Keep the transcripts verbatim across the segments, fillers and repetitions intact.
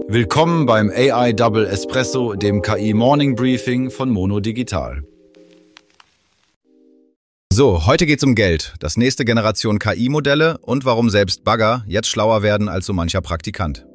Willkommen beim A I Double Espresso, dem K I Morning Briefing von Mono Digital. So, heute geht's um Geld, das nächste Generation K I-Modelle und warum selbst Bagger jetzt schlauer werden als so mancher Praktikant.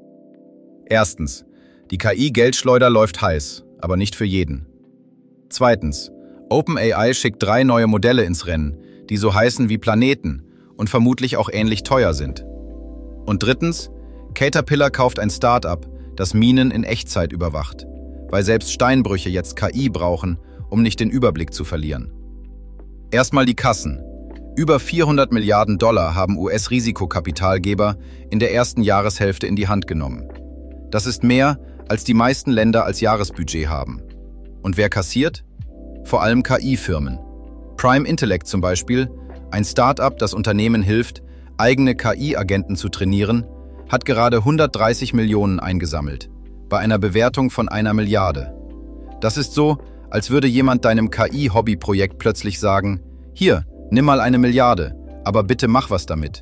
Erstens, die K I-Geldschleuder läuft heiß, aber nicht für jeden. Zweitens, OpenAI schickt drei neue Modelle ins Rennen, die so heißen wie Planeten und vermutlich auch ähnlich teuer sind. Und drittens, Caterpillar kauft ein Start-up, das Minen in Echtzeit überwacht, weil selbst Steinbrüche jetzt K I brauchen, um nicht den Überblick zu verlieren. Erstmal die Kassen. Über vierhundert Milliarden Dollar haben U S-Risikokapitalgeber in der ersten Jahreshälfte in die Hand genommen. Das ist mehr, als die meisten Länder als Jahresbudget haben. Und wer kassiert? Vor allem K I-Firmen. Prime Intellect zum Beispiel, ein Start-up, das Unternehmen hilft, eigene K I-Agenten zu trainieren, hat gerade hundertdreißig Millionen eingesammelt, bei einer Bewertung von einer Milliarde. Das ist so, als würde jemand deinem K I-Hobbyprojekt plötzlich sagen, hier, nimm mal eine Milliarde, aber bitte mach was damit.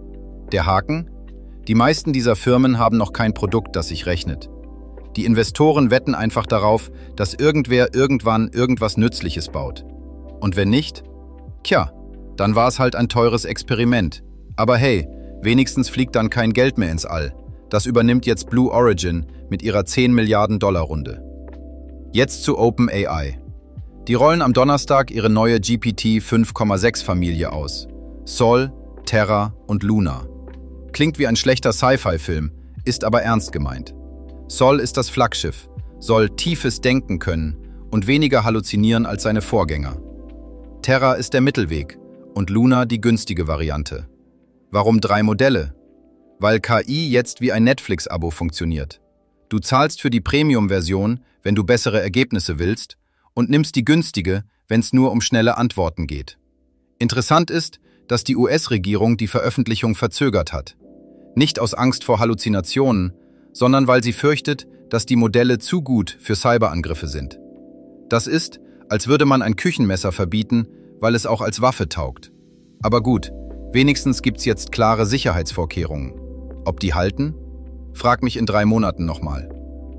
Der Haken? Die meisten dieser Firmen haben noch kein Produkt, das sich rechnet. Die Investoren wetten einfach darauf, dass irgendwer irgendwann irgendwas Nützliches baut. Und wenn nicht? Tja, dann war es halt ein teures Experiment. Aber hey, wenigstens fliegt dann kein Geld mehr ins All. Das übernimmt jetzt Blue Origin mit ihrer zehn Milliarden Dollar Runde. Jetzt zu OpenAI. Die rollen am Donnerstag ihre neue G P T fünf Komma sechs Familie aus. Sol, Terra und Luna. Klingt wie ein schlechter Sci-Fi-Film, ist aber ernst gemeint. Sol ist das Flaggschiff, soll tiefes Denken können und weniger halluzinieren als seine Vorgänger. Terra ist der Mittelweg und Luna die günstige Variante. Warum drei Modelle? Weil K I jetzt wie ein Netflix-Abo funktioniert. Du zahlst für die Premium-Version, wenn du bessere Ergebnisse willst, und nimmst die günstige, wenn es nur um schnelle Antworten geht. Interessant ist, dass die U S-Regierung die Veröffentlichung verzögert hat. Nicht aus Angst vor Halluzinationen, sondern weil sie fürchtet, dass die Modelle zu gut für Cyberangriffe sind. Das ist, als würde man ein Küchenmesser verbieten, weil es auch als Waffe taugt. Aber gut, wenigstens gibt's jetzt klare Sicherheitsvorkehrungen. Ob die halten? Frag mich in drei Monaten nochmal.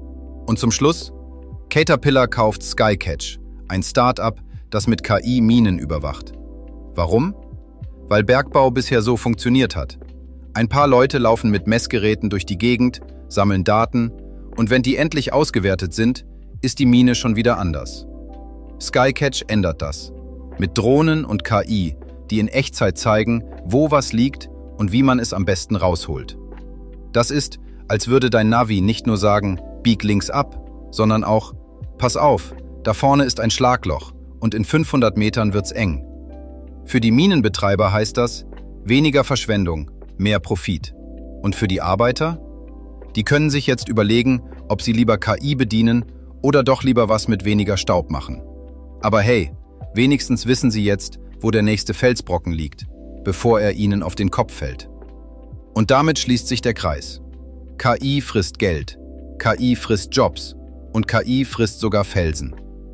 Und zum Schluss? Caterpillar kauft Skycatch, ein Start-up, das mit K I Minen überwacht. Warum? Weil Bergbau bisher so funktioniert hat. Ein paar Leute laufen mit Messgeräten durch die Gegend, sammeln Daten und wenn die endlich ausgewertet sind, ist die Mine schon wieder anders. Skycatch ändert das. Mit Drohnen und K I, die in Echtzeit zeigen, wo was liegt und wie man es am besten rausholt. Das ist, als würde dein Navi nicht nur sagen, bieg links ab, sondern auch, pass auf, da vorne ist ein Schlagloch und in fünfhundert Metern wird's eng. Für die Minenbetreiber heißt das, weniger Verschwendung, mehr Profit. Und für die Arbeiter? Die können sich jetzt überlegen, ob sie lieber K I bedienen oder doch lieber was mit weniger Staub machen. Aber hey, wenigstens wissen sie jetzt, wo der nächste Felsbrocken liegt, bevor er ihnen auf den Kopf fällt. Und damit schließt sich der Kreis. K I frisst Geld, K I frisst Jobs und K I frisst sogar Felsen.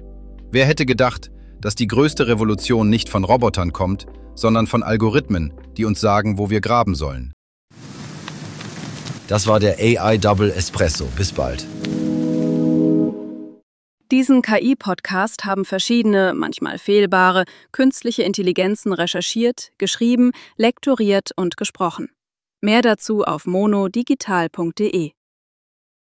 Wer hätte gedacht, dass die größte Revolution nicht von Robotern kommt, sondern von Algorithmen, die uns sagen, wo wir graben sollen? Das war der A I Double Espresso. Bis bald. Diesen K I-Podcast haben verschiedene, manchmal fehlbare, künstliche Intelligenzen recherchiert, geschrieben, lektoriert und gesprochen. Mehr dazu auf monodigital punkt de.